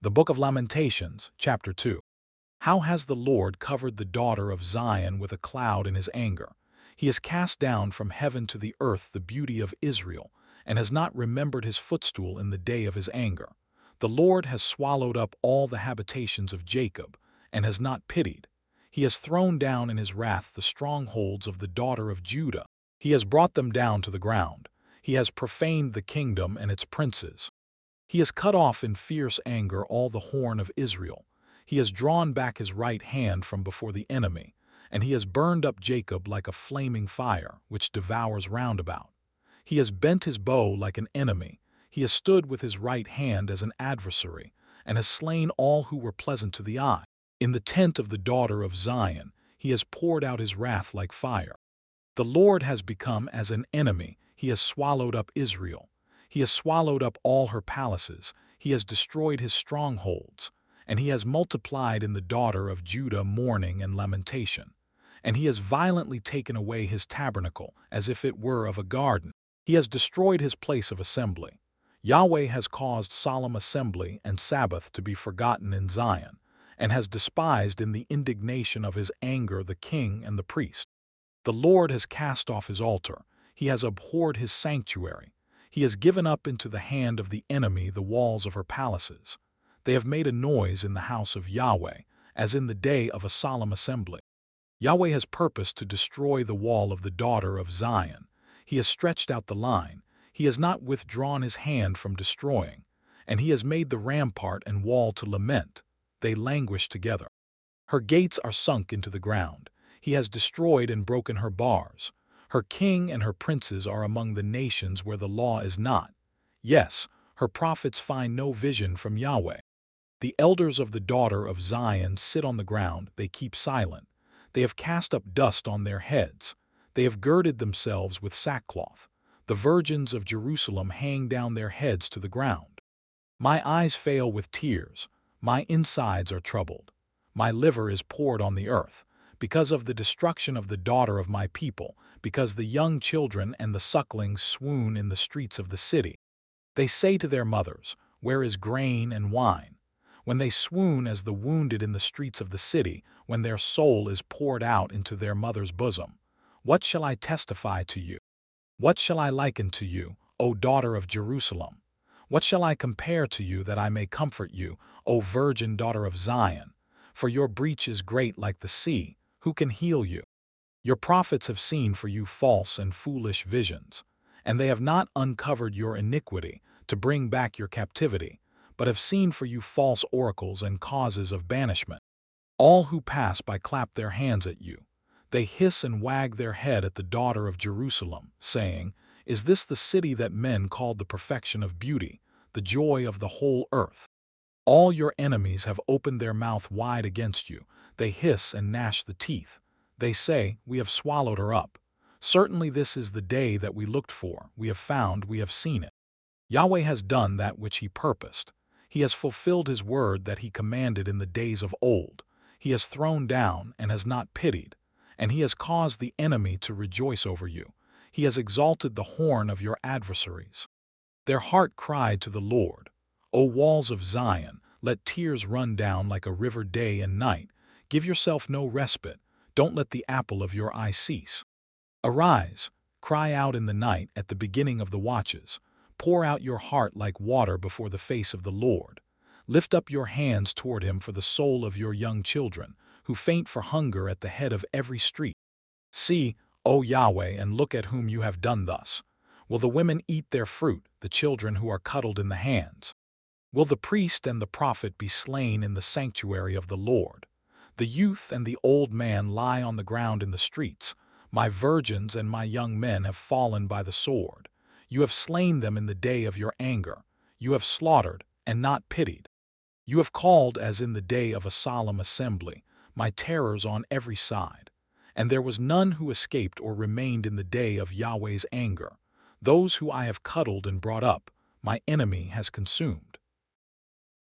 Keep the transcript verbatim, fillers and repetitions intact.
The Book of Lamentations, chapter two. How has the Lord covered the daughter of Zion with a cloud in his anger? He has cast down from heaven to the earth the beauty of Israel, and has not remembered his footstool in the day of his anger. The Lord has swallowed up all the habitations of Jacob, and has not pitied. He has thrown down in his wrath the strongholds of the daughter of Judah. He has brought them down to the ground. He has profaned the kingdom and its princes. He has cut off in fierce anger all the horn of Israel. He has drawn back his right hand from before the enemy, and he has burned up Jacob like a flaming fire, which devours round about. He has bent his bow like an enemy. He has stood with his right hand as an adversary, and has slain all who were pleasant to the eye. In the tent of the daughter of Zion, he has poured out his wrath like fire. The Lord has become as an enemy. He has swallowed up Israel. He has swallowed up all her palaces. He has destroyed his strongholds. And he has multiplied in the daughter of Judah mourning and lamentation. And he has violently taken away his tabernacle, as if it were of a garden. He has destroyed his place of assembly. Yahweh has caused solemn assembly and Sabbath to be forgotten in Zion, and has despised in the indignation of his anger the king and the priest. The Lord has cast off his altar. He has abhorred his sanctuary. He has given up into the hand of the enemy the walls of her palaces. They have made a noise in the house of Yahweh, as in the day of a solemn assembly. Yahweh has purposed to destroy the wall of the daughter of Zion. He has stretched out the line. He has not withdrawn his hand from destroying. And he has made the rampart and wall to lament. They languish together. Her gates are sunk into the ground. He has destroyed and broken her bars. Her king and her princes are among the nations where the law is not. Yes, her prophets find no vision from Yahweh. The elders of the daughter of Zion sit on the ground. They keep silent. They have cast up dust on their heads. They have girded themselves with sackcloth. The virgins of Jerusalem hang down their heads to the ground. My eyes fail with tears. My insides are troubled. My liver is poured on the earth, because of the destruction of the daughter of my people, because the young children and the sucklings swoon in the streets of the city. They say to their mothers, "Where is grain and wine?" When they swoon as the wounded in the streets of the city, when their soul is poured out into their mother's bosom. What shall I testify to you? What shall I liken to you, O daughter of Jerusalem? What shall I compare to you that I may comfort you, O virgin daughter of Zion? For your breach is great like the sea. Who can heal you? Your prophets have seen for you false and foolish visions, and they have not uncovered your iniquity to bring back your captivity, but have seen for you false oracles and causes of banishment. All who pass by clap their hands at you. They hiss and wag their head at the daughter of Jerusalem, saying, "Is this the city that men called the perfection of beauty, the joy of the whole earth?" All your enemies have opened their mouth wide against you. They hiss and gnash the teeth. They say, "We have swallowed her up." Certainly this is the day that we looked for. We have found, we have seen it. Yahweh has done that which he purposed. He has fulfilled his word that he commanded in the days of old. He has thrown down and has not pitied, and he has caused the enemy to rejoice over you. He has exalted the horn of your adversaries. Their heart cried to the Lord, "O walls of Zion, let tears run down like a river day and night. Give yourself no respite. Don't let the apple of your eye cease. Arise, cry out in the night at the beginning of the watches. Pour out your heart like water before the face of the Lord. Lift up your hands toward him for the soul of your young children, who faint for hunger at the head of every street. See, O Yahweh, and look at whom you have done thus. Will the women eat their fruit, the children who are cuddled in the hands? Will the priest and the prophet be slain in the sanctuary of the Lord? The youth and the old man lie on the ground in the streets. My virgins and my young men have fallen by the sword. You have slain them in the day of your anger. You have slaughtered and not pitied. You have called as in the day of a solemn assembly, my terrors on every side. And there was none who escaped or remained in the day of Yahweh's anger. Those who I have cuddled and brought up, my enemy has consumed.